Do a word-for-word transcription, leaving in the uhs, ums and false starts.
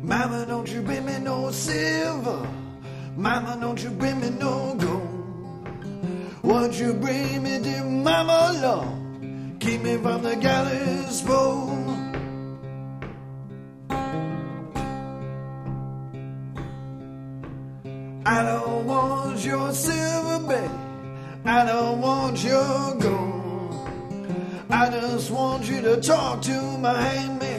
Mama, don't you bring me no silver. Mama, don't you bring me no gold. Won't you bring me to Mama, Lord? Keep me from the gallows pole. I don't want your silver, babe. I don't want your gold. I just want you to talk to my handmaid.